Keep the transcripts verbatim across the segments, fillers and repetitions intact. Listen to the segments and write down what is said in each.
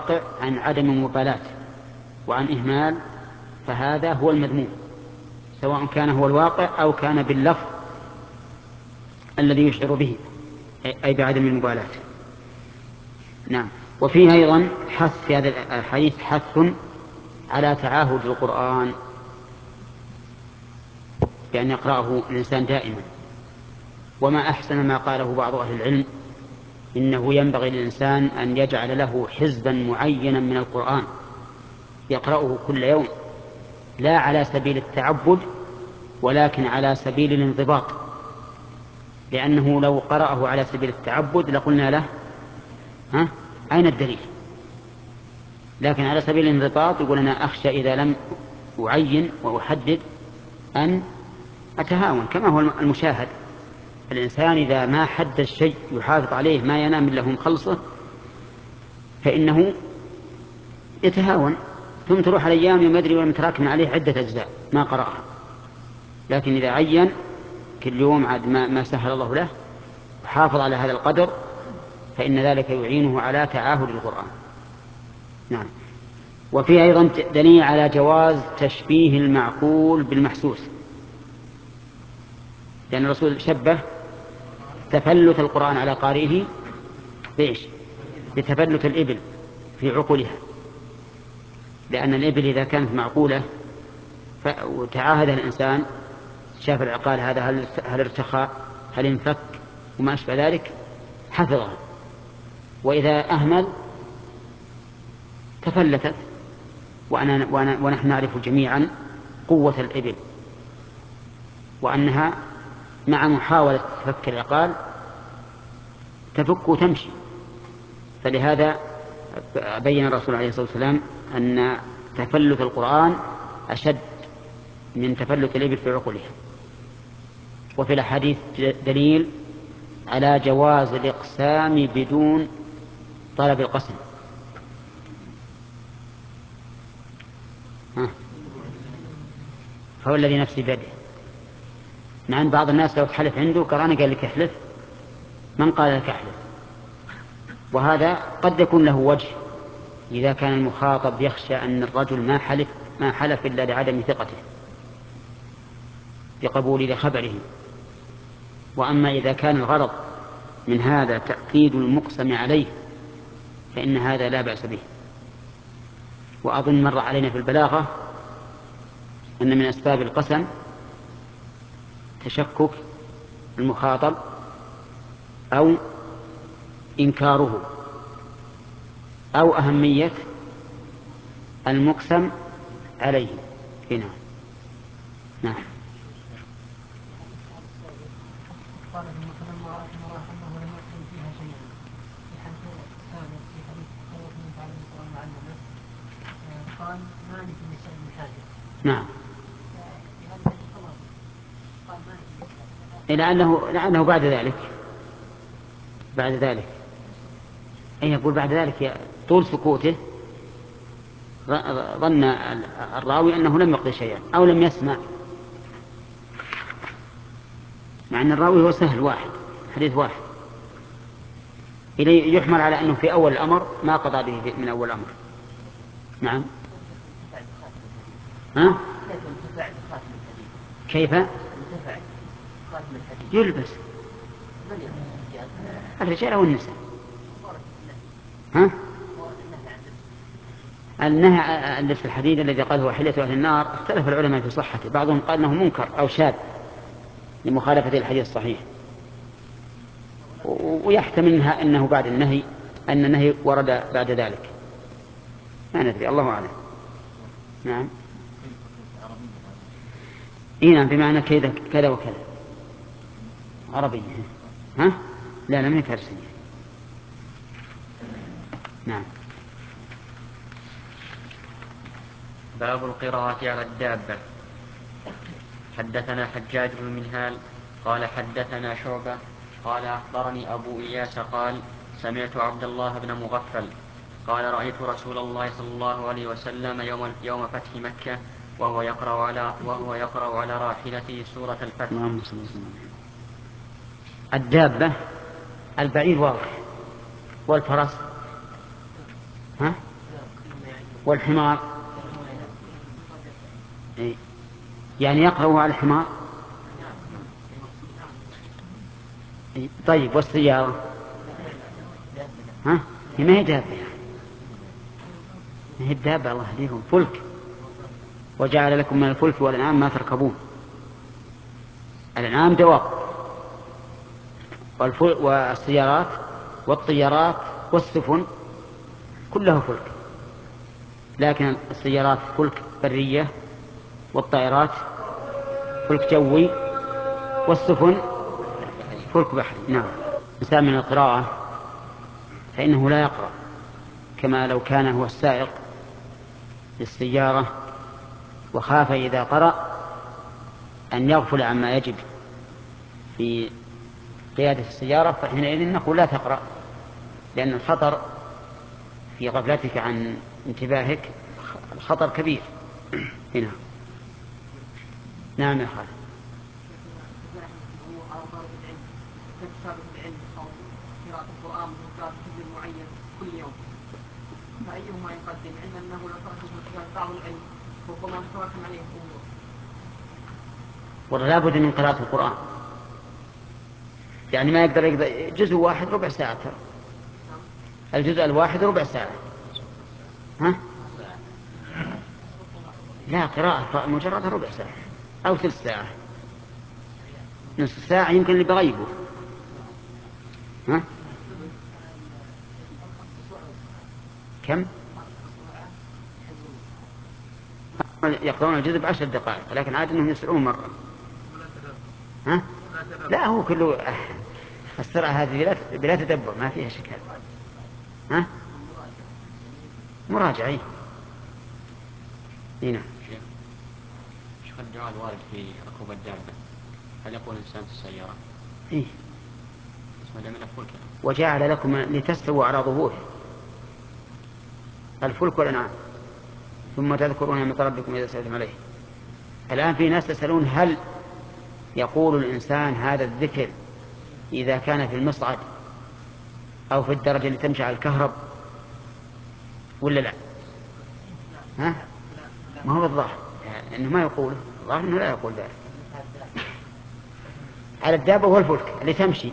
عن عدم مبالاة وعن إهمال، فهذا هو المذموم، سواء كان هو الواقع أو كان باللفظ الذي يشعر به، أي بعدم المبالاة. نعم. وفيه أيضا حث في هذا الحديث حث على تعاهد القرآن بأن يقرأه الإنسان دائما. وما أحسن ما قاله بعض أهل العلم، إنه ينبغي للإنسان أن يجعل له حزبا معينا من القرآن يقرأه كل يوم، لا على سبيل التعبد ولكن على سبيل الانضباط، لأنه لو قرأه على سبيل التعبد لقلنا له ها أين الدليل؟ لكن على سبيل الانضباط يقول أنا أخشى إذا لم أعين وأحدد أن أتهاون، كما هو المشاهد. الإنسان إذا ما حدد الشيء يحافظ عليه ما ينام إلا هم خلصه فإنه يتهاون، ثم تروح الأيام يوم يدري ولم تراكم عليه عدة أجزاء ما قرأها. لكن إذا عين كل يوم عاد ما, ما سهل الله له وحافظ على هذا القدر فإن ذلك يعينه على تعاهد القرآن. نعم. وفي أيضا دليل على جواز تشبيه المعقول بالمحسوس، لأن الرسول شبه تفلت القرآن على قارئه بإيش؟ بتفلت الإبل في عقولها، لأن الإبل إذا كانت معقولة وتعاهد الإنسان شاف العقال هذا هل, هل ارتخى هل انفك وما أشبه ذلك حفظها، وإذا أهمل تفلتت. وأنا وأنا ونحن نعرف جميعا قوة الإبل وأنها مع محاولة فك العقال تفك وتمشي. فلهذا بين الرسول عليه الصلاة والسلام أن تفلت القرآن أشد من تفلت الإبل في عقولها. وفي الحديث دليل على جواز الإقسام بدون طلب القسم. ها. فهو الذي نفسي بيده، مع أن بعض الناس لو تحلف عنده قراني قال لك احلف، من قال لك احلف؟ وهذا قد يكون له وجه إذا كان المخاطب يخشى أن الرجل ما حلف ما حلف إلا لعدم ثقته بقبول لخبره. وأما إذا كان الغرض من هذا تأكيد المقسم عليه فإن هذا لا بأس به. وأظن مر علينا في البلاغة أن من أسباب القسم تشكك المخاطب أو إنكاره أو أهمية المقسم عليه هنا. نعم. قال فلما رأت المرأة أنه لم يقبل فيها شيئا في حديث السابق في حديث خوف من تعلم القرآن معلمة قال ما لي في النساء من حاجة. نعم. لأنه لأنه بعد ذلك بعد ذلك أي يقول بعد ذلك طول سكوته ظن الراوي أنه لم يقضي شيئا أو لم يسمع، مع أن الراوي هو سهل واحد حديث واحد، إليه يحمل على أنه في أول الأمر ما قضى به من أول الأمر. نعم. ها؟ كيف يلبس الرجال أو النساء؟ ها؟ النهي اللي في الحديث الذي قال هو حلية أهل النار اختلف العلماء في صحته، بعضهم قال أنه منكر أو شاذ لمخالفة الحديث الصحيح، ويحتمل أنه بعد النهي أن النهي ورد بعد ذلك، ما ندري، الله أعلم. نعم. إيه نعم، بمعنى كذا كذا وكذا عربية. ها؟ لا لا من فارسية. نعم. باب القراءة على الدابة. حدثنا حجاج بن منهال قال حدثنا شعبة قال أخبرني أبو إياس قال سمعت عبد الله بن مغفل قال رأيت رسول الله صلى الله عليه وسلم يوم, يوم فتح مكة وهو يقرأ على, وهو يقرأ على راحلته سورة الفتح. الدابة البعير واضح، والفرس ها والحمار إيه؟ يعني يقرأ على الحمار. إيه؟ طيب والسيارة ها هي ما هي دابة يعني. ما هي الدابة الله يهديهم فلك وجعل لكم من الفلك والأنعام ما تركبون. الأنعام دواب والسيارات والطيارات والسفن كله فلك، لكن السيارات فلك برية والطائرات فلك جوي والسفن فلك بحري. نعم. إنسان من القراءة فإنه لا يقرأ كما لو كان هو السائق للسيارة وخاف إذا قرأ أن يغفل عما يجب في قيادة السيارة، فحينئذ نقول لا تقرأ، لأن الخطر في غفلتك عن انتباهك الخطر كبير. هنا. نعم يا خالد. قراءة القرآن وقراءة جزء معين كل يوم، فأيهما يقدم؟ علما أنه لو ترك بعض العلم ربما تتراكم عليه الأمور. والله لا بد من قراءة القرآن، يعني ما يقدر يقدر جزء واحد ربع ساعة، الجزء الواحد ربع ساعة. ها؟ لا، قراءة مجرد ربع ساعة أو ثلث ساعة، نصف ساعة يمكن اللي بغيبه. ها؟ كم؟ يقرؤون الجزء بعشر دقائق، لكن عادة أنهم يسرعون مرة. ها؟ لا، هو كله السرعة هذه بلا تدبر ما فيها شك. ها؟ مراجعين. هنا. شيخ الدعاء الوارد في ركوب الدابة هل يقول الإنسان في السيارة؟ إيه. اسمه من الفلك. وجعل لكم لتستووا على ظهوره الفلك والأنعام ثم تذكرون نعمة ربكم إذا سألتم عليه. الآن في ناس يسألون هل يقول الإنسان هذا الذكر إذا كان في المصعد أو في الدرجة اللي تمشي على الكهرب ولا لا؟ ها؟ ما هو الظاهر يعني إنه ما يقول، الظاهر إنه لا يقول ذلك. على الدابة والفلك اللي تمشي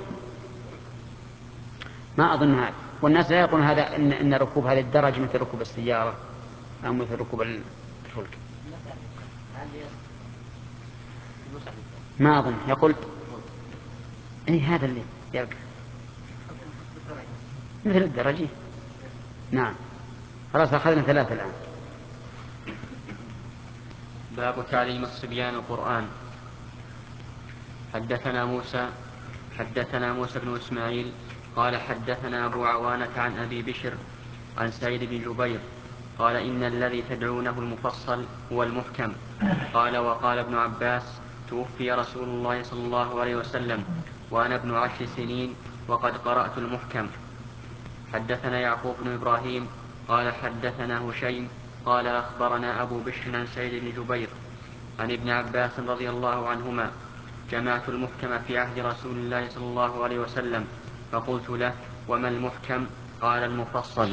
ما أظن هذا، والناس لا يقولون هذا إن, إن ركوب هذه الدرجة مثل ركوب السيارة أو مثل ركوب الفلك. ما أظن يقول إيه هذا اللي يركب مثل الدرجة. نعم. خلاص أخذنا ثلاثة الآن. باب تعليم الصبيان القرآن. حدثنا موسى حدثنا موسى بن إسماعيل قال حدثنا أبو عوانة عن أبي بشر عن سعيد بن جبير قال إن الذي تدعونه المفصل هو المحكم. قال وقال ابن عباس توفي رسول الله صلى الله عليه وسلم وأنا ابن عشر سنين وقد قرأت المحكم. حدثنا يعقوب بن إبراهيم قال حدثنا هشيم قال أخبرنا أبو بشر عن سعيد بن جبير عن ابن عباس رضي الله عنهما جمعت المحكم في عهد رسول الله صلى الله عليه وسلم فقلت له وما المحكم؟ قال المفصل.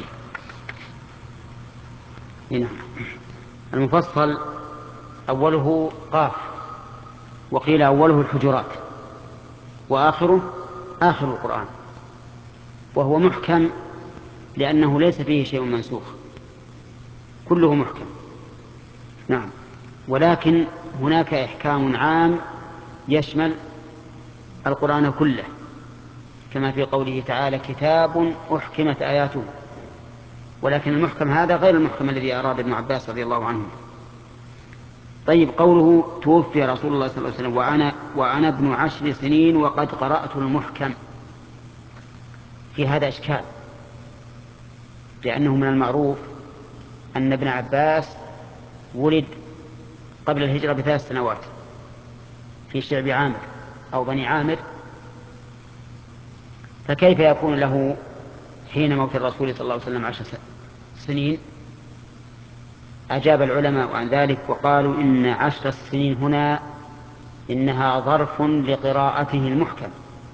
هنا. المفصل أوله قاف وقيل أوله الحجرات وآخره آخر القرآن، وهو محكم لأنه ليس فيه شيء منسوخ كله محكم. نعم. ولكن هناك إحكام عام يشمل القرآن كله كما في قوله تعالى كتاب أحكمت آياته، ولكن المحكم هذا غير المحكم الذي أراد ابن عباس رضي الله عنه. طيب قوله توفي رسول الله صلى الله عليه وسلم وأنا, وأنا ابن عشر سنين وقد قرأت المحكم، في هذا إشكال، لأنه من المعروف أن ابن عباس ولد قبل الهجرة بثلاث سنوات في شعب عامر أو بني عامر، فكيف يكون له حين موت الرسول صلى الله عليه وسلم عشر سنين؟ أجاب العلماء عن ذلك وقالوا إن عشر سنين هنا إنها ظرف لقراءته المحكم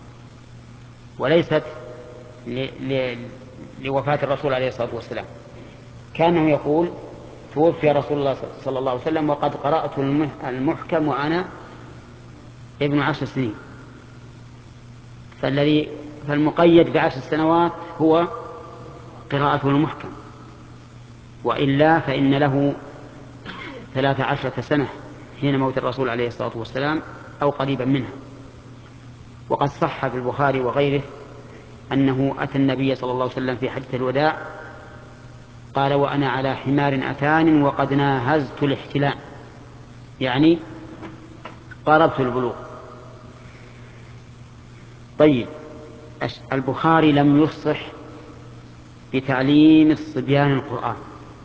وليست ل... ل... لوفاة الرسول عليه الصلاة والسلام. كانه يقول توفي رسول الله صلى الله عليه وسلم وقد قرأت المحكم وأنا ابن عشر سنين، فالذي فالمقيد بعشر سنوات هو قراءته المحكم، وإلا فإن له ثلاث عشرة سنة حين موت الرسول عليه الصلاة والسلام أو قريبا منها. وقد صح في البخاري وغيره أنه أتى النبي صلى الله عليه وسلم في حجة الوداع قال: وأنا على حمار أتان وقد ناهزت الاحتلام، يعني قاربت البلوغ. طيب، البخاري لم يفصح بتعليم الصبيان القرآن،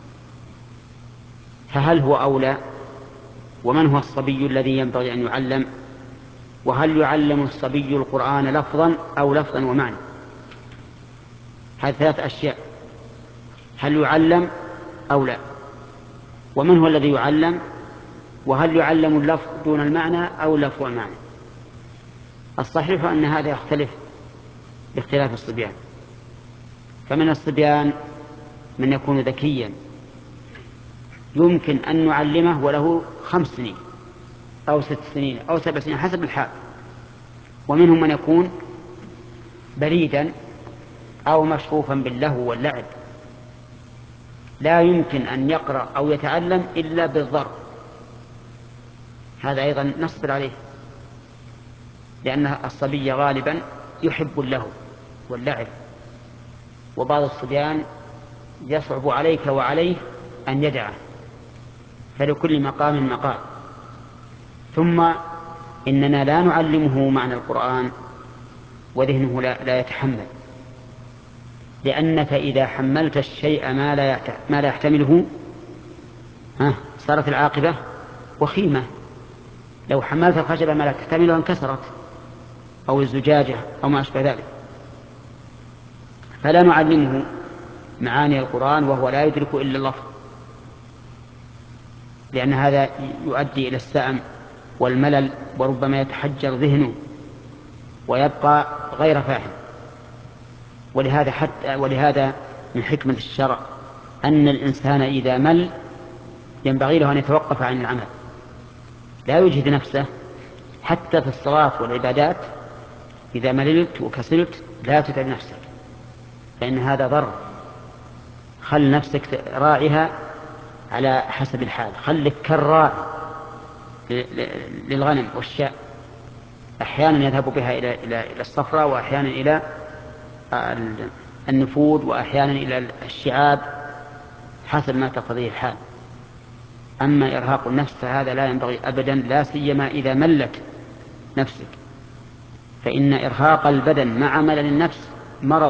فهل هو أولى؟ ومن هو الصبي الذي ينبغي أن يعلم؟ وهل يعلم الصبي القرآن لفظا أو لفظا ومعنى؟ هذه ثلاث أشياء: هل يعلم أو لا؟ ومن هو الذي يعلم؟ وهل يعلم اللفظ دون المعنى أو اللفظ والمعنى؟ الصحيح أن هذا يختلف باختلاف الصبيان، فمن الصبيان من يكون ذكيا يمكن أن نعلمه وله خمس سنين أو ست سنين أو سبع سنين حسب الحال، ومنهم من يكون بريدا أو مشغوفا باللهو واللعب لا يمكن أن يقرأ أو يتعلم إلا بالضرب. هذا أيضا نصبر عليه، لأن الصبي غالبا يحب اللهو واللعب، وبعض الصبيان يصعب عليك وعليه أن يدعه، فلكل مقام مقال. ثم إننا لا نعلمه معنى القرآن وذهنه لا, لا يتحمل، لأنك إذا حملت الشيء ما لا ما لا يحتمله ها صارت العاقبة وخيمة. لو حملت الخشبة ما لا تحتمله انكسرت، أو الزجاجة أو ما أشبه ذلك. فلا نعلمه معاني القرآن وهو لا يدرك إلا اللفظ، لأن هذا يؤدي إلى السأم والملل، وربما يتحجر ذهنه ويبقى غير فاهم. ولهذا حتى ولهذا من حكمة الشرع أن الإنسان إذا مل ينبغي له أن يتوقف عن العمل، لا يجهد نفسه حتى في الصلاة والعبادات. إذا مللت وكسلت لا تتعب نفسك، فإن هذا ضر. خل نفسك راعيها على حسب الحال، خلك كالراعي للغنم والشاء، أحيانا يذهب بها إلى إلى الصفراء، وأحيانا إلى النفود، وأحيانا إلى الشعاب، حسب ما تقتضيه الحال. أما إرهاق النفس فهذا لا ينبغي أبدا، لا سيما إذا ملت نفسك، فإن إرهاق البدن مع ملل النفس مرض.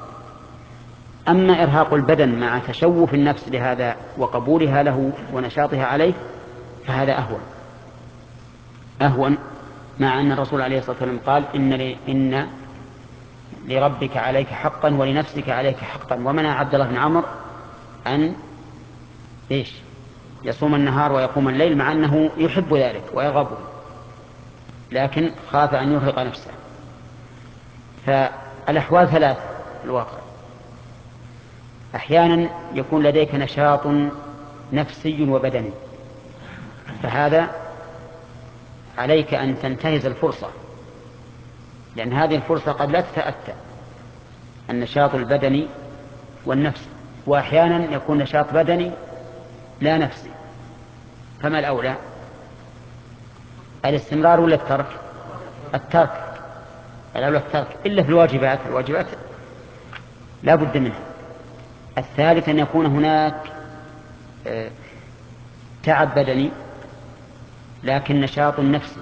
أما إرهاق البدن مع تشوف النفس لهذا وقبولها له ونشاطها عليه فهذا أهون أهون مع أن الرسول عليه الصلاة والسلام قال: إن, إن لربك عليك حقا ولنفسك عليك حقا. ومنع عبد الله بن عمرو أن إيش يصوم النهار ويقوم الليل، مع أنه يحب ذلك ويرغبه، لكن خاف أن يرهق نفسه. فالأحوال ثلاث في الواقع: أحيانا يكون لديك نشاط نفسي وبدني، فهذا عليك أن تنتهز الفرصة، لأن هذه الفرصة قد لا تتأتى، النشاط البدني والنفسي. وأحيانا يكون نشاط بدني لا نفسي، فما الأولى؟ الاستمرار ولا الترك؟ الترك الأولى الترك، إلا في الواجبات، الواجبات لا بد منها. الثالث أن يكون هناك تعب بدني لكن نشاط نفسي،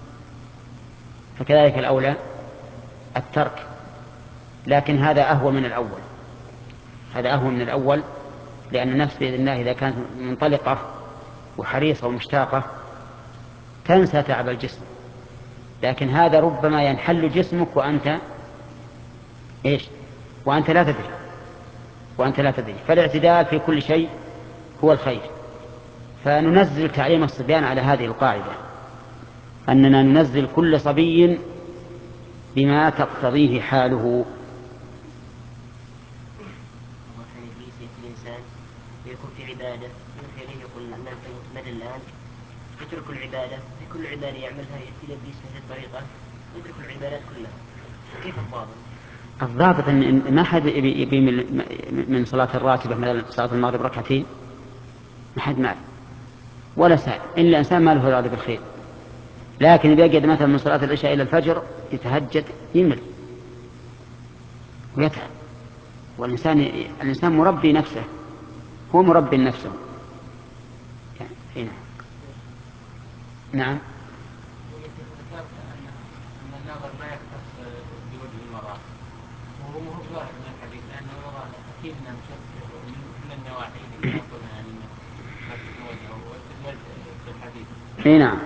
فكذلك الأولى الترك، لكن هذا أهوى من الأول هذا أهوى من الأول لأن النفس بإذن الله إذا كانت منطلقة وحريصة ومشتاقة تنسى تعب الجسم، لكن هذا ربما ينحل جسمك وأنت إيش وأنت لا تدري وأنت لا تدري فالاعتدال في كل شيء هو الخير. فننزل تعليم الصبيان على هذه القاعدة، أننا ننزل كل صبي بما تقتضيه حاله. الإنسان يكون يكون في عبادة مثل يقول مدى الآن يترك العبادة بكل عبادة يعملها يلبس هذه الطريقة يترك العبادات كلها، كيف الضابط؟ الضابط ان ما حد يبي من صلاة الراتبة مثلا صلاة المغرب ركعتين، ما حد معه ولا سائل إلا إنسان ما له إرادة بالخير، لكن إذا يجد مثلا من صلاة العشاء إلى الفجر يتهجد يمل ويتعب، والإنسان الإنسان مربي نفسه، هو مربي نفسه يعني. نعم. ذكرت أن النظر لا يختص بوجه المرأة، وهو مو ظاهر من الحديث لأن المرأة أكيد أنها مشكلة من النواحي اللي يقولها يعني من وجهه واستدلال بالحديث. اي نعم.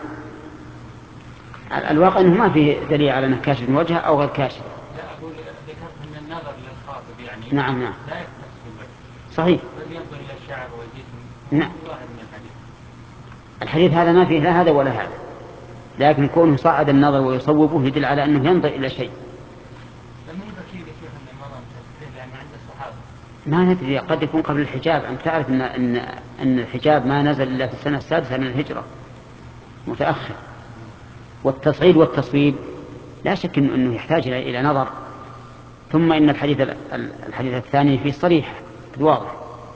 الواقع انه ما في دليل على انه كاشف من وجهه او غير كاشف. لا اقول ذكرت ان النظر للخاطب يعني نعم نعم لا يختص بالوجه. صحيح. بل ينظر الى الشعر والجسم. نعم. ظاهر من الحديث. الحديث هذا ما فيه لا هذا ولا هذا، لكن كونه صعد النظر ويصوبه يدل على انه ينظر الى شيء. لم يذكر يا شيخ ان المرأة تستدل لان عند الصحابة. ما ندري، قد يكون قبل الحجاب. أنت تعرف ان ان ان الحجاب ما نزل الا في السنة السادسة من الهجرة، متأخر. والتصعيد والتصويب لا شك انه يحتاج الى نظر. ثم ان الحديث الحديث الثاني فيه صريح واضح،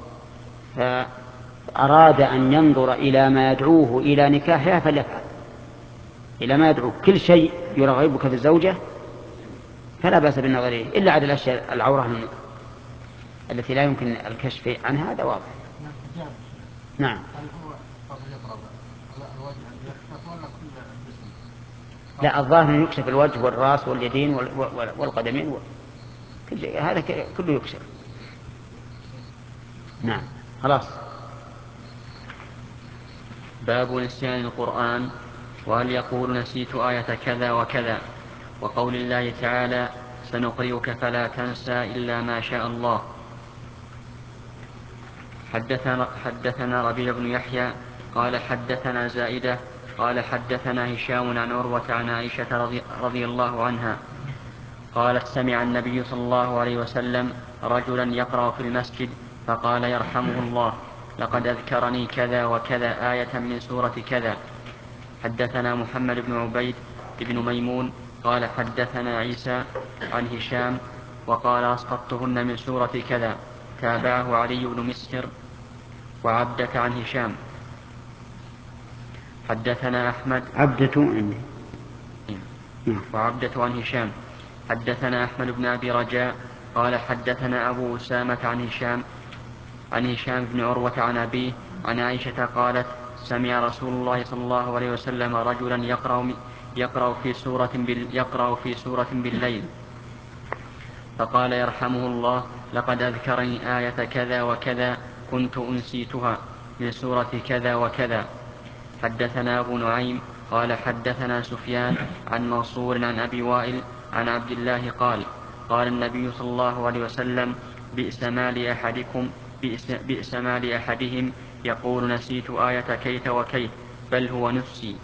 فأراد أن ينظر إلى ما يدعوه إلى نكاحها فليفعل، إلى ما يدعوه. كل شيء يرغبك في الزوجة فلا بأس بالنظر إليه، إلا على الأشياء العورة التي لا يمكن الكشف عنها، هذا واضح. نعم. لا، الظاهر يكشف الوجه والرأس واليدين والقدمين كل شيء، هذا كله يكشف. نعم خلاص. باب نسيان القرآن، وهل يقول نسيت آية كذا وكذا، وقول الله تعالى سنقرئك فلا تنسى إلا ما شاء الله. حدثنا, حدثنا ربيع بن يحيى قال حدثنا زائدة قال حدثنا هشام عن عروة عن عائشة رضي, رضي الله عنها قالت سمع النبي صلى الله عليه وسلم رجلا يقرأ في المسجد فقال يرحمه الله لقد أذكرني كذا وكذا آية من سورة كذا. حدثنا محمد بن عبيد بن ميمون قال حدثنا عيسى عن هشام وقال أسقطتهن من سورة كذا. تابعه علي بن مسهر وعبدة عن هشام. حدثنا أحمد عبدة وعبدة عن هشام. حدثنا أحمد بن أبي رجاء قال حدثنا أبو أسامة عن هشام عن هشام بن عروة عن أبيه عن عائشة قالت سمع رسول الله صلى الله عليه وسلم رجلا يقرأ, يقرأ, في سورة يقرأ في سورة بالليل فقال يرحمه الله لقد أذكرني آية كذا وكذا كنت أنسيتها من سورة كذا وكذا. حدثنا أبو نعيم قال حدثنا سفيان عن منصور عن أبي وائل عن عبد الله قال قال النبي صلى الله عليه وسلم بئس ما لأحدكم بئس, بئس ما لأحدهم يقول نسيت آية كيت وكيت بل هو نفسي.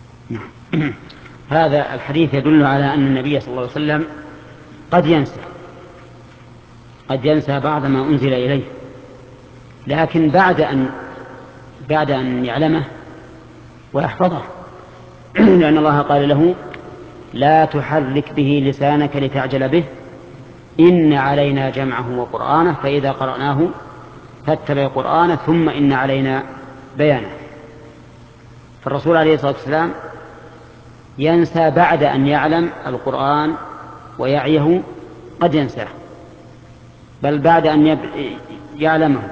هذا الحديث يدل على أن النبي صلى الله عليه وسلم قد ينسى قد ينسى بعض ما أنزل إليه، لكن بعد أن بعد أن يعلمه ويحفظه لأن الله قال له لا تحرك به لسانك لتعجل به إن علينا جمعه وقرآنه فإذا قرأناه فاتبع قرآنه ثم إن علينا بيانه. فالرسول عليه الصلاة والسلام ينسى بعد أن يعلم القرآن ويعيه، قد ينساه، بل بعد أن يعلمه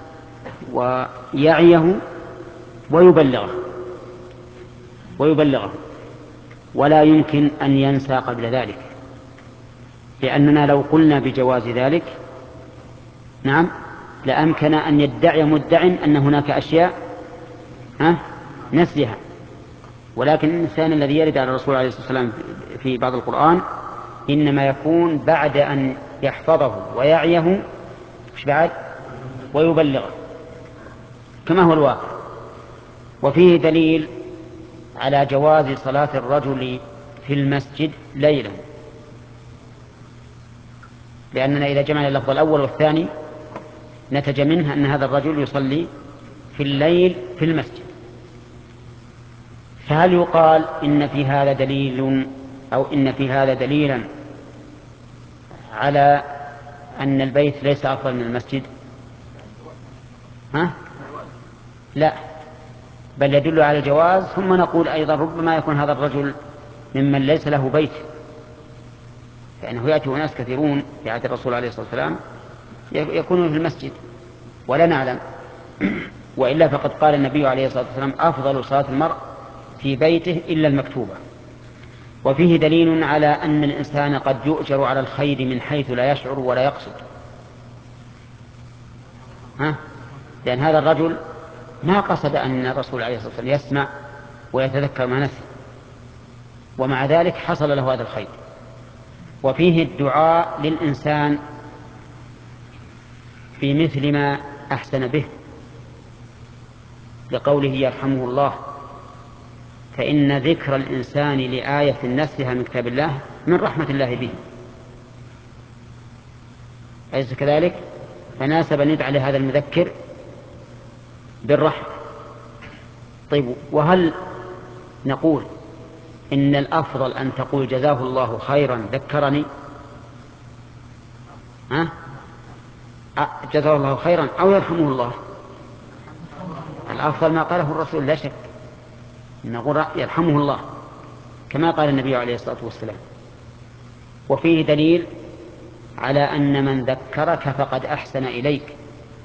ويعيه ويبلغه ويبلغه ولا يمكن أن ينسى قبل ذلك، لأننا لو قلنا بجواز ذلك نعم لأمكن أن يدعي مدع أن هناك أشياء ها نسيها، ولكن الإنسان الذي يرد على الرسول عليه الصلاة والسلام في بعض القرآن إنما يكون بعد أن يحفظه ويعيه بعد ويبلغه كما هو الواقع. وفيه دليل على جواز صلاة الرجل في المسجد ليلا، لأننا إذا جمعنا اللفظ الأول والثاني نتج منها أن هذا الرجل يصلي في الليل في المسجد. فهل يقال إن في هذا دليل أو إن في هذا دليلا على أن البيت ليس أفضل من المسجد؟ ها؟ لا، بل يدل على الجواز. ثم نقول أيضا ربما يكون هذا الرجل ممن ليس له بيت، فإنه يأتي أناس كثيرون في عهد الرسول عليه الصلاة والسلام يكونون في المسجد ولا نعلم. وإلا فقد قال النبي عليه الصلاة والسلام أفضل صلاة المرء في بيته إلا المكتوبة. وفيه دليل على أن الإنسان قد يؤجر على الخير من حيث لا يشعر ولا يقصد. ها؟ لأن هذا الرجل ما قصد أن الرسول عليه الصلاة والسلام يسمع ويتذكر ما نسي، ومع ذلك حصل له هذا الخير. وفيه الدعاء للإنسان في مثل ما أحسن به، لقوله يرحمه الله، فإن ذكر الإنسان لآية نسلها من كتاب الله من رحمة الله به. أليس كذلك؟ فناسب أن يدعى لهذا المذكر بالرحمة. طيب، وهل نقول إن الأفضل أن تقول جزاه الله خيرا ذكرني، ها؟ جزاه الله خيرا أو يرحمه الله؟ الأفضل ما قاله الرسول لا شك، نقول يرحمه الله كما قال النبي عليه الصلاة والسلام. وفيه دليل على أن من ذكرك فقد أحسن إليك،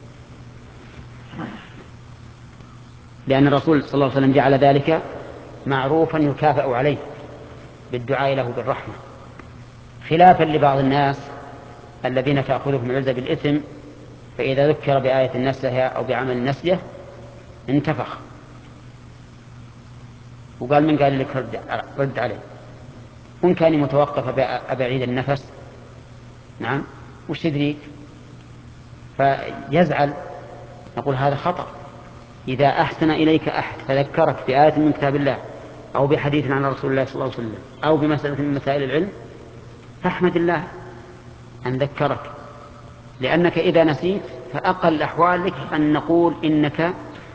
لأن الرسول صلى الله عليه وسلم جعل ذلك معروفا يكافأ عليه بالدعاء له بالرحمة، خلافا لبعض الناس الذين تأخذهم العزة بالإثم، فإذا ذكر بآية نسلها أو بعمل نسله انتفخ وقال من قال لك رد, رد عليه، وإن كان متوقف أبعيد النفس نعم وش تدريك، فيزعل. نقول هذا خطأ. إذا أحسن إليك أحد فذكرك بآية من كتاب الله أو بحديث عن رسول الله صلى الله عليه وسلم أو بمسألة من مسائل العلم فاحمد الله أن ذكرك، لأنك إذا نسيت فأقل الأحوال لك أن نقول إنك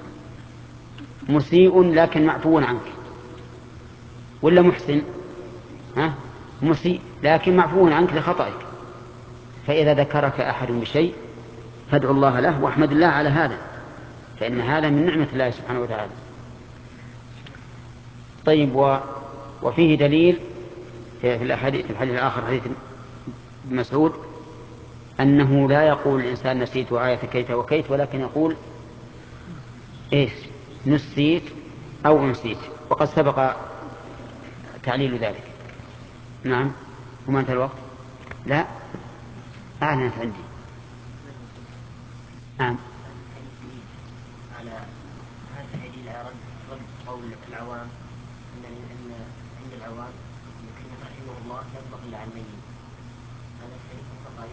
مسيء لكن معفو عنك، ولا محسن ها؟ مسيء لكن معفو عنك لخطئك. فإذا ذكرك أحد بشيء فادعو الله له واحمد الله على هذا، فإن هذا من نعمة الله سبحانه وتعالى. طيب، و... وفيه دليل في الحديث الآخر حديث ابن مسعود أنه لا يقول الإنسان نسيت آية كيت وكيت، ولكن يقول إيش؟ نسيت أو أنسيت، وقد سبق تعليل ذلك. نعم. وما أنت الوقت؟ لا أعلنت عندي. نعم. على هذا الدليل على رد رد قول العوام أن أن عند العوام يمكن رحمه الله يطلق على الميت. هذا الحديث فقط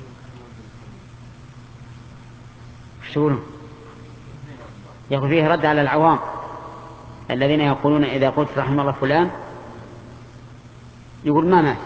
شو يقول فيه رد على العوام الذين يقولون إذا قلت رحم الله فلان يقول ما مات.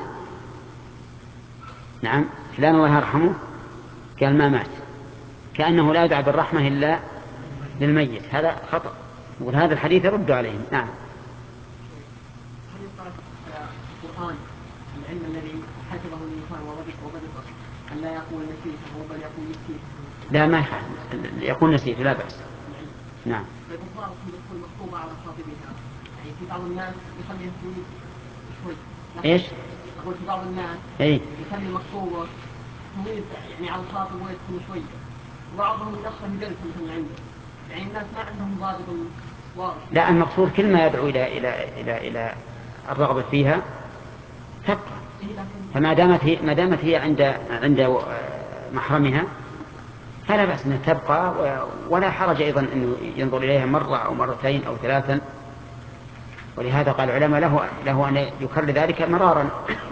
نعم، فلان الله يرحمه قال ما مات، كأنه لا يدعى بالرحمة إلا للميت. هذا خطأ، يقول هذا الحديث يرد عليهم. نعم. هل يقال القرآن العلم الذي حفظه الإنسان وضبطه أن لا يقول نسيته بل يقول نسيته؟ لا، ما يفعل، يقول نسيته لا بأس. نعم. الإصرار في دخول مكتوبة على خاطبها، يعني في بعض الناس يخلي شوي. إيش؟ أقول في بعض الناس إيه؟ يخلي مكتوبة طويل يعني على الخاطب ويدخل شوي، وبعضهم يدخل جلسة مثل عنده، يعني الناس ما عندهم ضابط واضح. لا، المقصود كل ما يدعو إلى إلى إلى إلى الرغبة فيها تبقى، فما دامت هي ما دامت هي عند عند محرمها فلا بأس أن تبقى، ولا حرج أيضا أنه ينظر إليها مرة أو مرتين أو ثلاثا. ولهذا قال العلماء له له أن يكرر ذلك مرارا،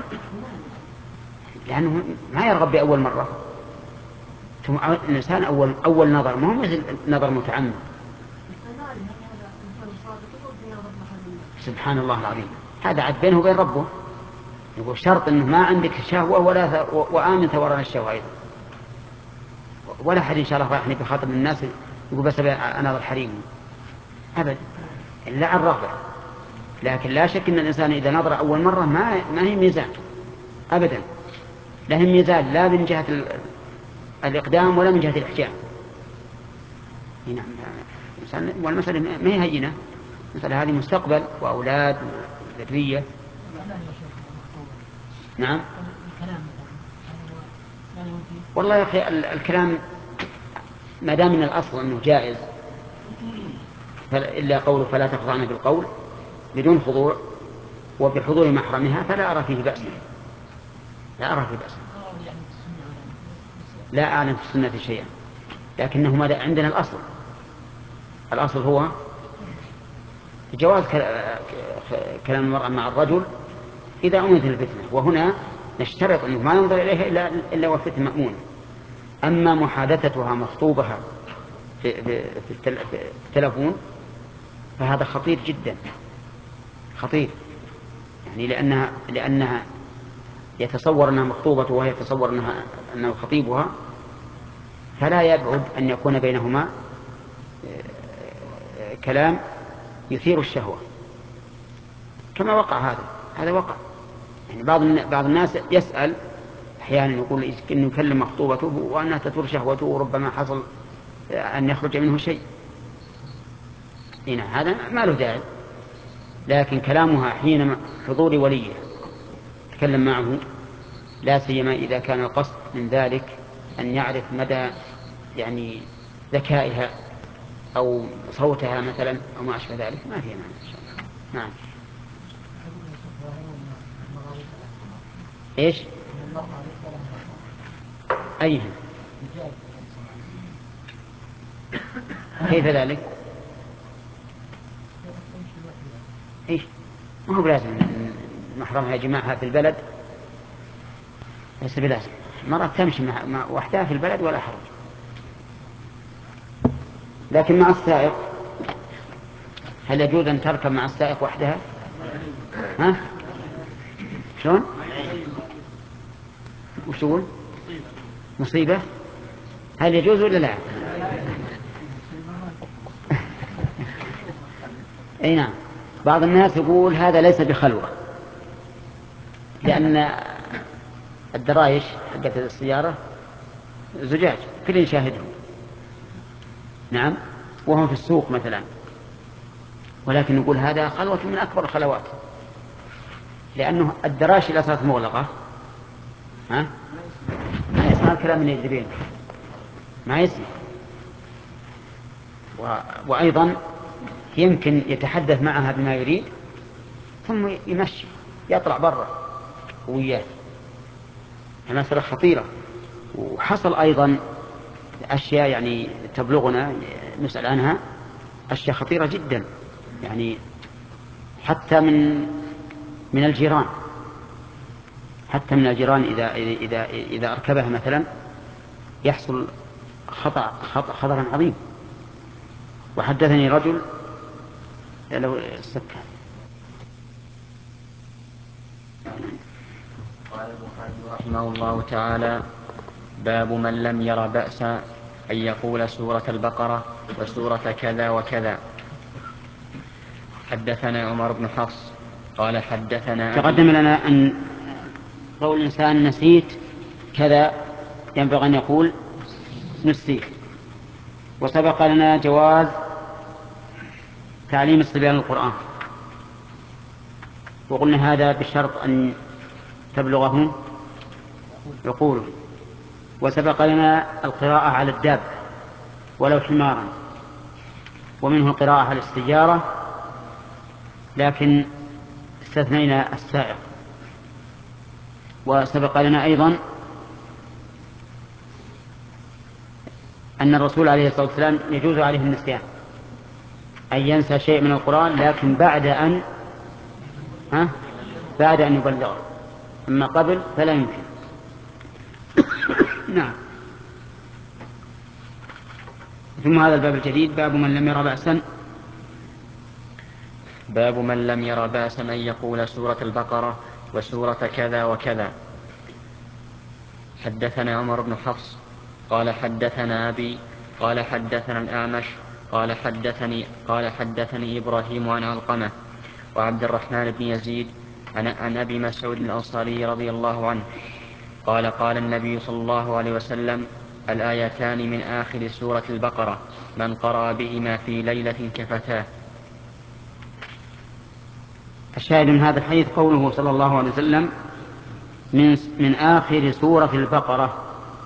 لأنه ما يرغب بأول مرة. ثم الإنسان أول أول نظر ما هو مثل نظر متعمد. سبحان الله العظيم، هذا عد بينه وبين ربه. يقول شرط أنه ما عندك شهوة ولا وآمن ثوران الشهوة أيضا، ولا أحد إن شاء الله راح بخاطر الناس يقول بس أنا الحريم أبدا، إلا عن رغبة. لكن لا شك أن الإنسان إذا نظر أول مرة ما ما هي ميزان أبدا، لا هي ميزان لا من جهة الإقدام ولا من جهة الإحجام. نعم، والمسألة ما هي هينة، المسألة هذه مستقبل وأولاد وذرية. نعم والله يا أخي الكلام ما دام من الأصل أنه جائز إلا قوله فلا تخضعن بالقول بدون خضوع وبحضور محرمها فلا أرى فيه بأسا، لا أرى فيه بأسا، لا أعلم في السنة شيئا، لكنه ماذا عندنا الأصل، الأصل هو جواز كلام المرأة مع الرجل إذا أمنت الفتنة، وهنا نشترط أنه ما ينظر إليها إلا, إلا والفتنة مأمونة. أما محادثتها مخطوبها في, في, في التلفون فهذا خطير جدا، خطير يعني لأنها, لأنها يتصور أنها مخطوبة وهي يتصور أنها أنه خطيبها، فلا يبعد أن يكون بينهما كلام يثير الشهوة كما وقع هذا هذا وقع. يعني بعض بعض الناس يسأل أحيانا يقول إنه يكلم مخطوبته وأنها تثور شهوته وربما حصل أن يخرج منه شيء، هنا هذا ما له داعي. لكن كلامها حين حضور وليه تكلم معه، لا سيما إذا كان القصد من ذلك أن يعرف مدى يعني ذكائها أو صوتها مثلا أو ما أشبه ذلك، ما فيها معنى إن شاء الله. نعم. إيش؟ أيها كيف ذلك؟ إيش؟ ما هو بلازم محرمها يجمعها في البلد، ليس بلازم. مرة تمشي مع وحدها في البلد ولا حرج، لكن مع السائق هل يجوز أن تركب مع السائق وحدها؟ ها؟ شلون؟ وش تقول؟ مصيبة؟ هل يجوز ولا لا؟ أي نعم. بعض الناس يقول هذا ليس بخلوة، لأن الدرايش حقت السيارة زجاج كل يشاهدهم، نعم، وهم في السوق مثلا، ولكن نقول هذا خلوة من أكبر الخلوات، لأنه الدرايش إذا صارت مغلقة ها ما يسمع الكلام اللي يدرين، ما يسمع. و... وأيضا يمكن يتحدث معها بما يريد ثم يمشي يطلع برا وياه، مسألة خطيرة. وحصل أيضا أشياء يعني تبلغنا نسأل عنها، أشياء خطيرة جدا، يعني حتى من من الجيران، حتى من الجيران إذا إذا إذا أركبها مثلا يحصل خطأ خطرا عظيم. وحدثني رجل لو السكة قال البخاري رحمه الله تعالى: باب من لم ير بأسا أن يقول سورة البقرة وسورة كذا وكذا. حدثنا عمر بن حفص قال حدثنا تقدم لنا أن قول الإنسان نسيت كذا ينبغي أن يقول نسيت، وسبق لنا جواز تعليم الصبيان القرآن، وقلنا هذا بشرط أن تبلغهم عقولهم. وسبق لنا القراءة على الدابة ولو حمارا، ومنه القراءة على السيارة، لكن استثنينا السائق. وسبق لنا أيضا أن الرسول عليه الصلاة والسلام يجوز عليه النسيان، أن ينسى شيء من القرآن لكن بعد أن ها بعد أن يبلغه، أما قبل فلا يمكن. نعم. ثم هذا الباب الجديد باب من لم ير بأسا. باب من لم ير بأسا أن يقول سورة البقرة وسورة كذا وكذا. حدثنا عمر بن حفص قال حدثنا أبي قال حدثنا الأعمش قال حدثني قال حدثني إبراهيم عن علقمة وعبد الرحمن بن يزيد عن, عن أبي مسعود الأنصاري رضي الله عنه قال قال النبي صلى الله عليه وسلم الآيتان من آخر سورة البقرة من قرأ بهما في ليلة كفتاه. الشاهد من هذا الحديث قوله صلى الله عليه وسلم من, من آخر سورة البقرة،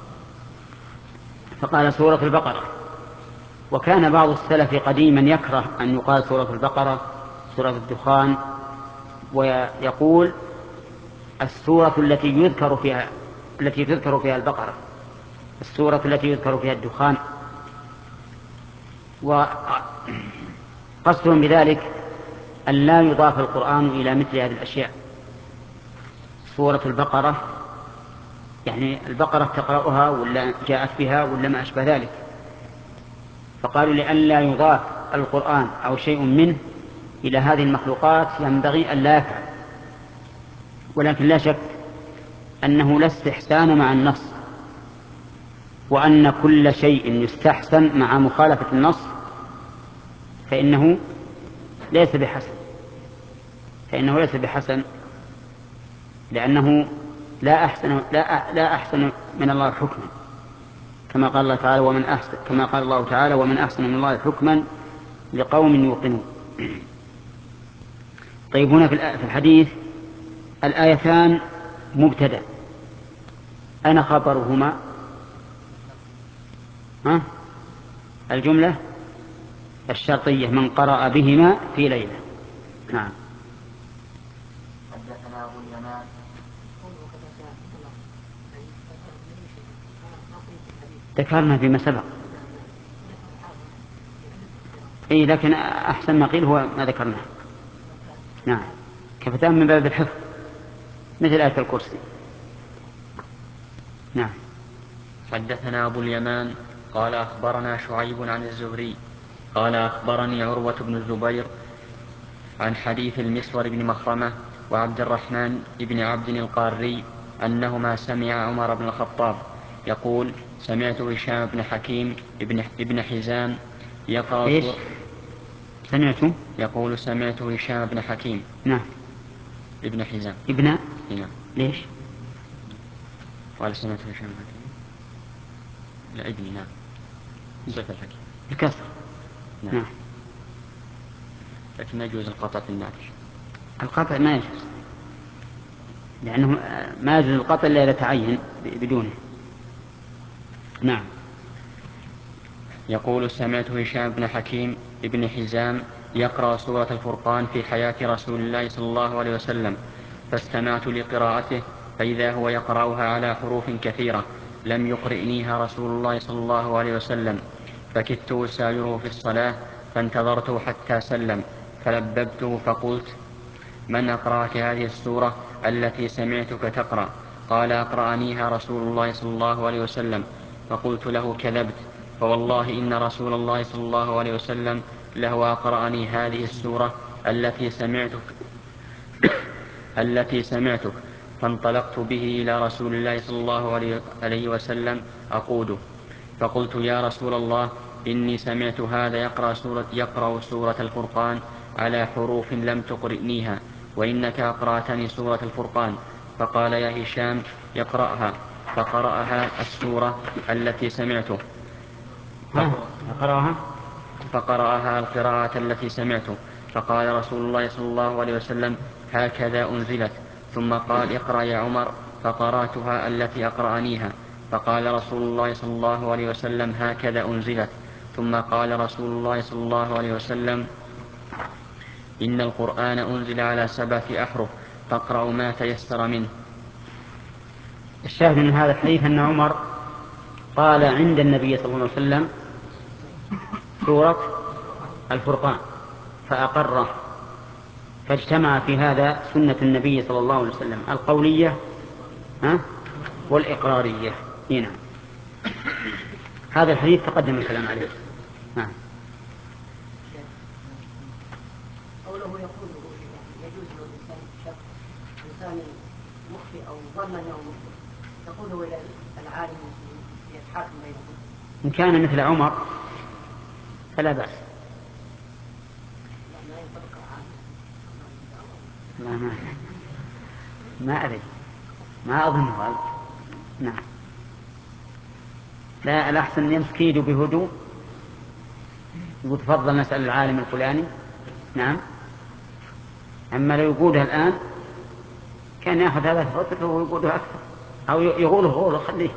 فقال سورة البقرة. وكان بعض السلف قديما يكره أن يقال سورة البقرة سورة الدخان، ويقول السورة التي يذكر فيها التي تذكر فيها البقرة، السورة التي يذكر فيها الدخان. وقصدهم بذلك أن لا يضاف القرآن إلى مثل هذه الأشياء. سورة البقرة يعني البقرة تقرأها ولا جاءت بها ولا ما أشبه ذلك، فقالوا لأن لا يضاف القرآن أو شيء منه إلى هذه المخلوقات ينبغي أن لا يفعل. ولكن لا شك أنه لا استحسان مع النص، وأن كل شيء يستحسن مع مخالفة النص فإنه ليس بحسن فإنه ليس بحسن لأنه لا أحسن لا لا أحسن من الله حكما، كما قال الله تعالى ومن أحسن كما قال الله تعالى ومن أحسن من الله حكما لقوم يوقنون. طيب، هنا في الحديث الآيتان مبتدأ، أين خبرهما؟ ها؟ الجملة الشرطية من قرأ بهما في ليلة. نعم. حدثنا أبو اليمان ذكرنا فيما سبق، اي لكن احسن ما قيل هو ما ذكرناه. نعم، كفتان من باب الحفظ مثل آية الكرسي. نعم. حدثنا أبو اليمان قال أخبرنا شعيب عن الزهري قال أخبرني عروة بن الزبير عن حديث المسور بن مخرمة وعبد الرحمن بن عبد القاري أنهما سمع عمر بن الخطاب يقول سمعت هشام بن حكيم ابن, ابن حزام يقرأ إيش؟ سمعت يقول سمعت هشام بن حكيم. نعم. ابن حزام. ابن نعم. ليش؟ قال سمعت هشام بن حكيم. لا ابني. نعم. صفة الحكيم الكسر. نعم. نعم. لكن يجوز القطع في النعت. القطع ما يجوز، لأنه ما يجوز القطع إلا إذا تعين بدونه. نعم. يقول سمعت هشام بن حكيم ابن حزام يقرأ سورة الفرقان في حياة رسول الله صلى الله عليه وسلم، فاستمعت لقراءته فإذا هو يقرأها على حروف كثيرة لم يقرئنيها رسول الله صلى الله عليه وسلم، فكدت أسايره في الصلاة فانتظرته حتى سلم فلببته فقلت من أقرأك هذه السورة التي سمعتك تقرأ؟ قال أقرأنيها رسول الله صلى الله عليه وسلم. فقلت له كذبت، فوالله إن رسول الله صلى الله عليه وسلم له أقرأني هذه السورة التي سمعتك التي سمعتك فانطلقت به إلى رسول الله صلى الله عليه وسلم أقوده، فقلت يا رسول الله إني سمعت هذا يقرأ سورة, يقرأ سورة الفرقان على حروف لم تقرئنيها، وإنك أقرأتني سورة الفرقان. فقال يا هشام يقرأها، فقرأها السورة التي سمعته فقرأها فقرأها القراءة التي سمعته. فقال رسول الله صلى الله عليه وسلم هكذا أنزلت، ثم قال اقرأ يا عمر، فقرأتها التي أقرأنيها. فقال رسول الله صلى الله عليه وسلم هكذا أنزلت، ثم قال رسول الله صلى الله عليه وسلم إن القرآن أنزل على سبعة أحرف فاقرأوا ما تيسر منه. الشاهد من هذا الحديث أن عمر قال عند النبي صلى الله عليه وسلم سورة الفرقان فأقره، فاجتمع في هذا سنة النبي صلى الله عليه وسلم القولية والإقرارية. هنا هذا الحديث تقدم الكلام عليه. نعم. قوله يقول يجوز للإنسان شك إنسان مخطئ أو ظن أنه مخطئ، يقوله إلى العالم يتحاكم بينهم. إن كان مثل عمر فلا بأس. لا ما ما أدري ما أظن هذا. نعم لا الأحسن يمسك يده بهدوء يقول تفضل نسأل العالم الفلاني. نعم أما لو يقولها الآن كان يأخذ هذا فترة ويقولها أكثر أو يقوله غوله خليه.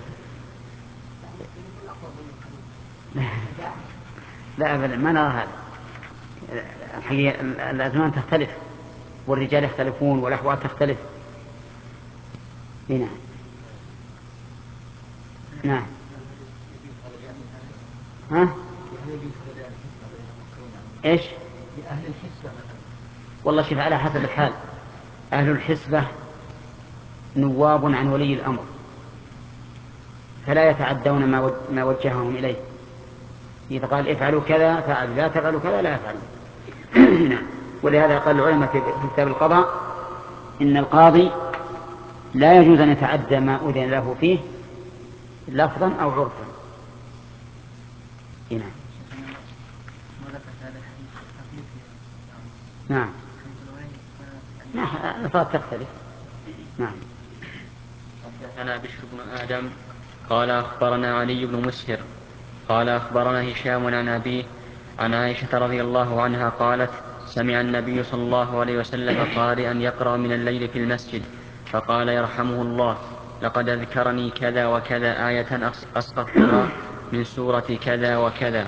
لا أبدا ما نرى هذا. الحقيقة الأزمان تختلف والرجال يختلفون والأحوال تختلف. هنا نعم ها ايش أهل الحسبة والله شوف على حسب الحال. أهل الحسبة نواب عن ولي الأمر فلا يتعدون ما وجههم إليه. إذا قال افعلوا كذا فعلوا لا تفعلوا كذا لا يفعلوا. ولهذا قال العلماء في كتاب القضاء إن القاضي لا يجوز أن يتعدى ما أذن له فيه لفظا أو عرفا. هنا نعم نعم تختلف. نعم حدثنا بشر بن آدم قال أخبرنا علي بن مسهر قال أخبرنا هشام عن أبيه عن عائشة رضي الله عنها قالت سمع النبي صلى الله عليه وسلم قارئا يقرأ من الليل في المسجد فقال يرحمه الله لقد أذكرني كذا وكذا آية أسقطتها من سورة كذا وكذا.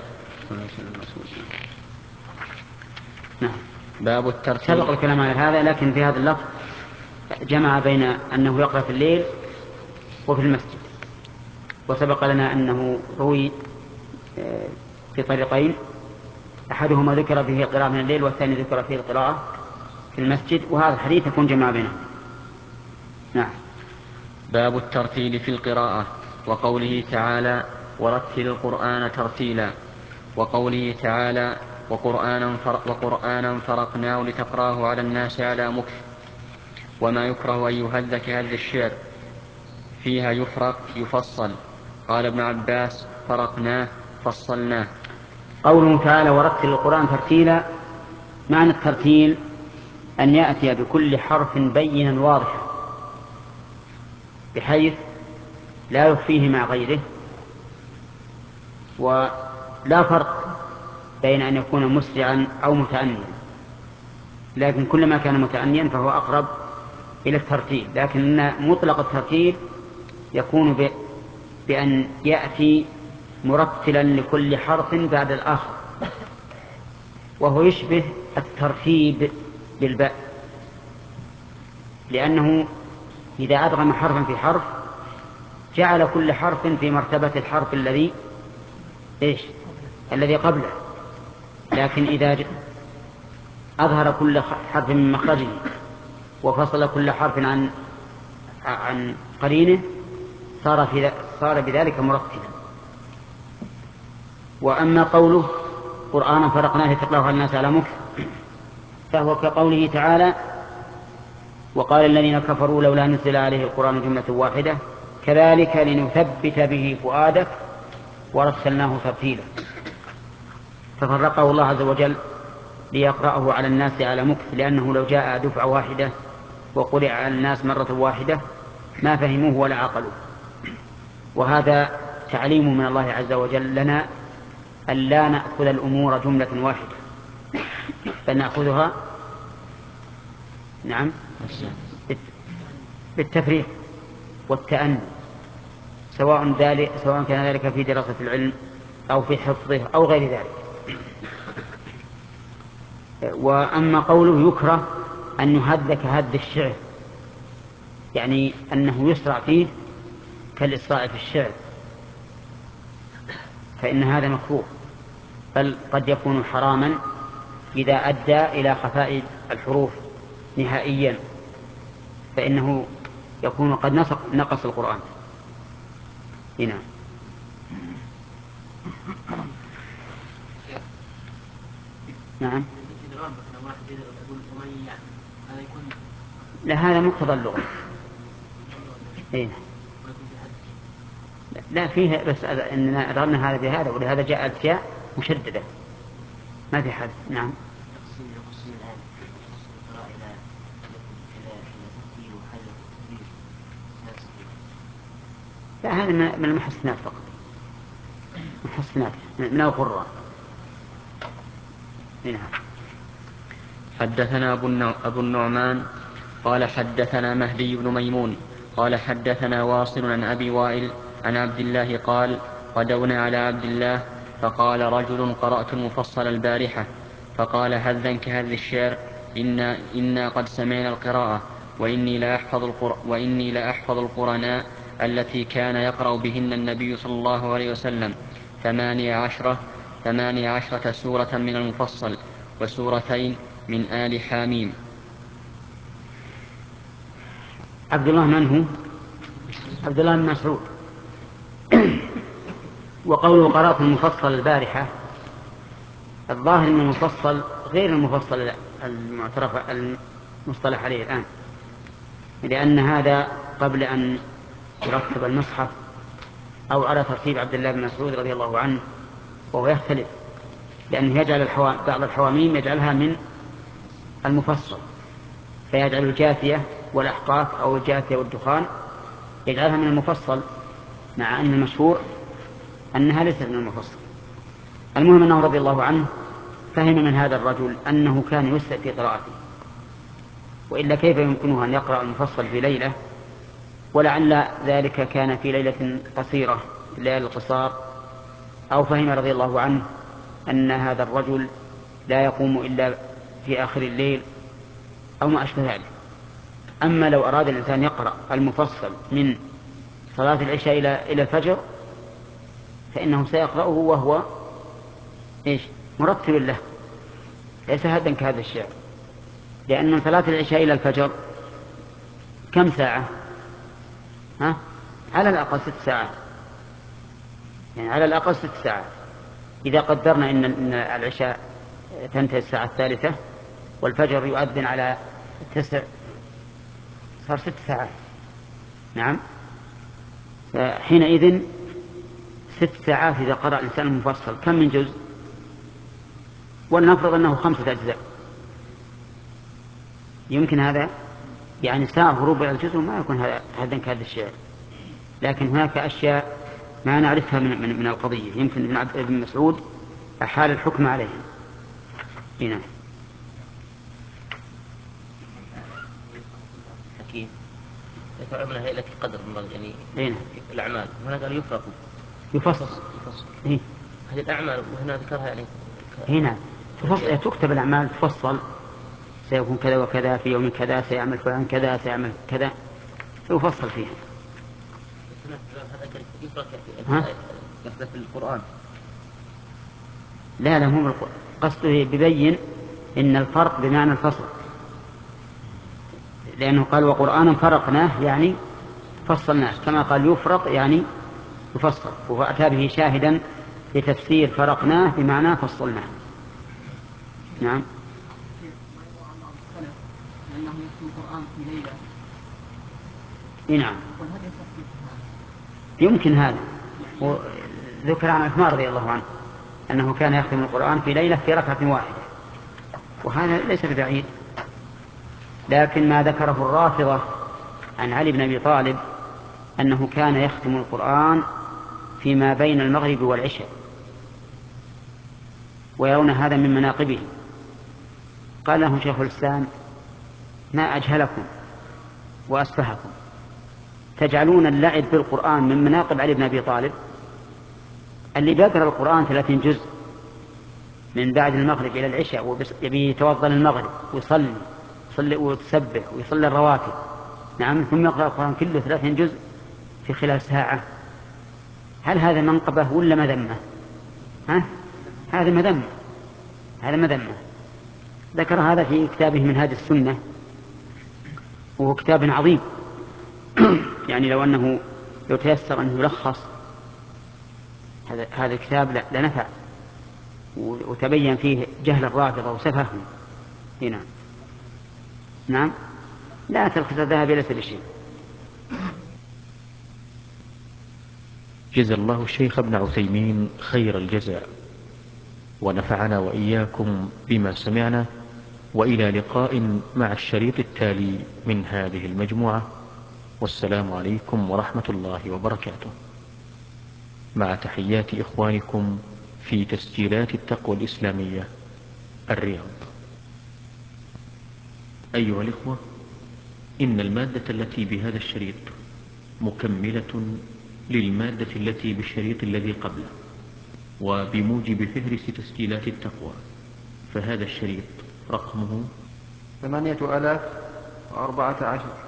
نعم باب الترتيب. سبق الكلام على هذا لكن في هذا اللفظ جمع بين أنه يقرأ في الليل وفي المسجد. وسبق لنا أنه روي في طريقين أحدهما ذكر فيه القراءة من الليل والثاني ذكر فيه القراءة في المسجد وهذا الحديث يكون جمع بينهم. نعم باب الترتيل في القراءة وقوله تعالى ورتل القرآن ترتيلا وقوله تعالى وقرآنا, وقرآنا فرقناه لتقراه على الناس على مكث وما يكره أن يهذ كهذ الشعر فيها يفرق يفصل. قال ابن عباس فرقناه فصلناه. قوله تعالى ورتل القرآن ترتيلا معنى الترتيل أن يأتي بكل حرف بينا واضحا بحيث لا يخفيه مع غيره ولا فرق بين أن يكون مسرعا أو متأنيا لكن كلما كان متأنيا فهو أقرب إلى الترتيل. لكن مطلق الترتيل يكون بأن يأتي مرتلا لكل حرف بعد الآخر وهو يشبه الترتيب بالباء لأنه إذا أدغم حرفا في حرف جعل كل حرف في مرتبة الحرف الذي إيش الذي قبله. لكن إذا أظهر كل حرف من مخرجه وفصل كل حرف عن عن قرينه صار في صار بذلك مرتبا. وأما قوله قرآنا فرقناه لتقرأه على الناس على مكث فهو كقوله تعالى وقال الذين كفروا لولا نزل عليه القرآن جملة واحدة كذلك لنثبت به فؤادك ورتلناه ترتيلا. ففرقه الله عز وجل ليقرأه على الناس على مكث لأنه لو جاء دفعة واحدة وقرئ على الناس مرة واحدة ما فهموه ولا عقلوه. وهذا تعليم من الله عز وجل لنا أن لا نأخذ الأمور جملة واحدة بل نأخذها نعم بالتفريق والتأني سواء ذلك سواء كان ذلك في دراسة العلم أو في حفظه أو غير ذلك. وأما قوله يكره أن يهد كهد الشعر يعني أنه يسرع فيه كالإسراع في الشعر فإن هذا مكروه بل قد يكون حراما إذا أدى إلى خفاء الحروف نهائيا فإنه يكون قد نقص القرآن. هنا نعم لا هذا مقتضى اللغة. إيه؟ لا فيه، بس إننا أدرنا هذا بهذا، ولهذا جاء أشياء مشددة ما في حد. نعم. يقسم يقسم الآن يقسم القراءة إلى إلى إلى ترتيب وحل وتدريج. لا هذا من المحسنات فقط، محسنات من القراء. نعم. حدثنا أبو النعمان قال حدثنا مهدي بن ميمون قال حدثنا واصل عن أبي وائل عن عبد الله قال غدونا على عبد الله فقال رجل قرأت المفصل البارحة فقال هذا كهذا الشعر إنا, إنا قد سمعنا القراءة وإني لأحفظ, القر... وإني لأحفظ القرناء التي كان يقرأ بهن النبي صلى الله عليه وسلم ثمانية عشرة ثمانية عشرة سورة من المفصل وسورتين من آل حاميم. عبد الله من هو؟ عبد الله بن مسعود. وقوله قرأت المفصل البارحة، الظاهر من المفصل غير المفصل المعترف المصطلح عليه الآن، لأن هذا قبل أن يرتب المصحف أو على ترتيب عبد الله بن مسعود رضي الله عنه، وهو يختلف، لأنه يجعل الحوا... بعض الحواميم يجعلها من المفصل، فيجعل الجاثية والأحقاف أو الجاثية والدخان يجعلها من المفصل، مع أن المشهور أنها ليست من المفصل. المهم أنه رضي الله عنه فهم من هذا الرجل أنه كان يسرع في قراءته، وإلا كيف يمكنه أن يقرأ المفصل في ليلة، ولعل ذلك كان في ليلة قصيرة في الليالي القصار، أو فهم رضي الله عنه أن هذا الرجل لا يقوم إلا في آخر الليل أو ما أشبه ذلك. أما لو أراد الإنسان يقرأ المفصل من صلاة العشاء إلى إلى الفجر فإنه سيقرأه وهو إيش مرتب له، ليس هذا كهذا الشعر، لأن من صلاة العشاء إلى الفجر كم ساعة؟ ها؟ على الأقل ست ساعات، يعني على الأقل ست ساعات. إذا قدرنا إن, إن العشاء تنتهي الساعة الثالثة والفجر يؤذن على تسع، صار ست ساعات. نعم. حينئذ ست ساعات إذا قرأ الإنسان المفصل كم من جزء؟ ولنفرض أنه خمسة أجزاء، يمكن هذا يعني ساعة وربع الجزء ما يكون هذا كهذا الشعر، لكن هناك أشياء ما نعرفها من, من, من القضية، يمكن ابن عبد ابن مسعود أحال الحكم عليه. هنا حكيم يتعبنا هي التي قدر يعني هنا الأعمال، هنا قال يفرق يفصل يفصل إيه؟ هذه الأعمال وهنا ذكرها يعني هنا تفصل، تكتب الأعمال تفصل، سيكون كذا وكذا في يوم كذا، سيعمل فلان كذا، سيعمل كذا، يفصل فيها. هذا يفرق في القرآن. لا لا هم قصده ببين إن الفرق بمعنى الفصل، لأنه قال وقرآنا فرقناه يعني فصلناه، كما قال يفرق يعني يفصل، وأتى به شاهدا لتفسير فرقناه بمعنى فصلناه. نعم. لأنه يكتب القرآن في ليلة. نعم يمكن هذا، وذكر عن عثمان رضي الله عنه أنه كان يختم القرآن في ليلة في ركعة واحدة، وهذا ليس ببعيد. لكن ما ذكره الرافضة عن علي بن أبي طالب أنه كان يختم القرآن فيما بين المغرب والعشاء، ويرون هذا من مناقبه. قال لهم شيخ الإسلام ما أجهلكم وأسفهكم، تجعلون اللعب بالقرآن من مناقب علي بن أبي طالب اللي بيقرأ القرآن ثلاثين جزء من بعد المغرب إلى العشاء، ويبي يتوضأ للمغرب ويصلي يصلي ويسبح ويصلي الرواتب، نعم، ثم يقرأ القرآن كله ثلاثين جزء في خلال ساعة. هل هذا منقبة ولا مذمة؟ ها؟ هذا مذمة، هذا مذمة. ذكر هذا في كتابه منهاج السنة، وهو كتاب عظيم يعني لو أنه لو تيسر أنه يلخص هذا هذا الكتاب لنفع، وتبين فيه جهل الرافضة وسفههم. هنا نعم. لا تلخص الذهب ليس بشيء. جزا الله الشيخ ابن عثيمين خير الجزاء، ونفعنا وإياكم بما سمعنا، وإلى لقاء مع الشريط التالي من هذه المجموعة، والسلام عليكم ورحمة الله وبركاته، مع تحيات إخوانكم في تسجيلات التقوى الإسلامية الرياض. أيها الإخوة، إن المادة التي بهذا الشريط مكملة للمادة التي بالشريط الذي قبله، وبموجب فهرس تسجيلات التقوى، فهذا الشريط رقمه ثمانية آلاف وأربعة عشر.